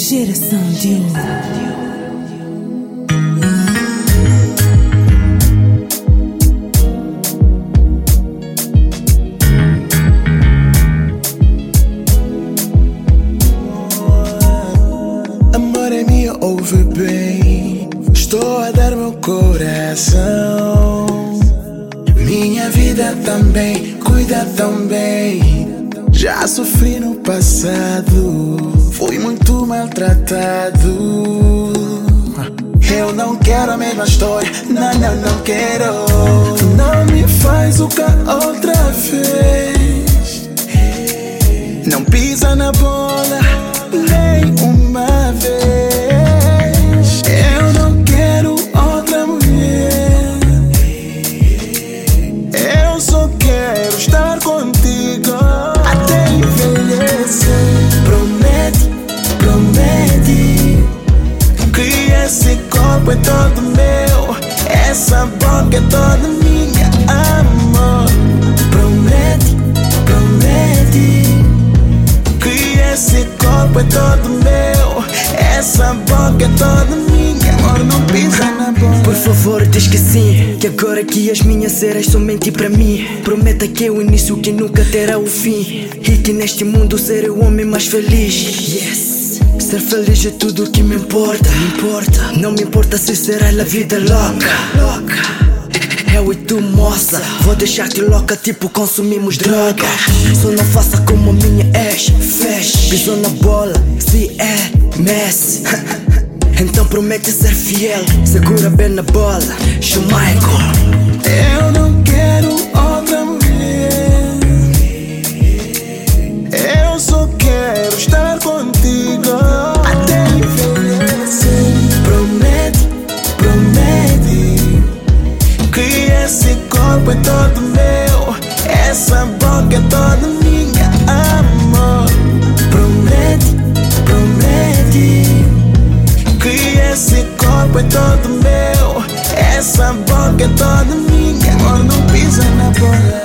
Geração de ouro. Amor é minha, ouve bem. Estou a dar meu coração. Minha vida também, cuida também. Já sofri no passado, fui muito maltratado. Eu não quero a mesma história, não quero. Não me faz o que outra vez. Não pisa na bola nem uma vez. Eu não quero outra mulher. Eu só quero estar contigo até envelhecer. Promete que esse corpo é todo meu, essa boca é toda minha, amor. Promete que esse corpo é todo meu, essa boca é toda minha, amor, não pisa na bola. Por favor, diz que sim, que agora que as minhas eras somente para mim. Prometa que é o início que nunca terá o fim, e que neste mundo serei o homem mais feliz. Yes. Ser feliz é tudo o que me importa. Não me importa se será a vida louca. Eu e tu, moça, vou deixar-te louca, tipo consumimos droga. Só não faça como a minha ex fez. Pisou na bola, se é Messi. Então promete ser fiel, segura bem na bola, Schumacher. Eu não quero outra mulher. Eu só quero estar contigo até envelhecer. Promete que esse corpo é todo meu, essa boca é toda minha, amor. Promete que esse corpo é todo meu, essa boca é toda minha, amor, não pisa na bola.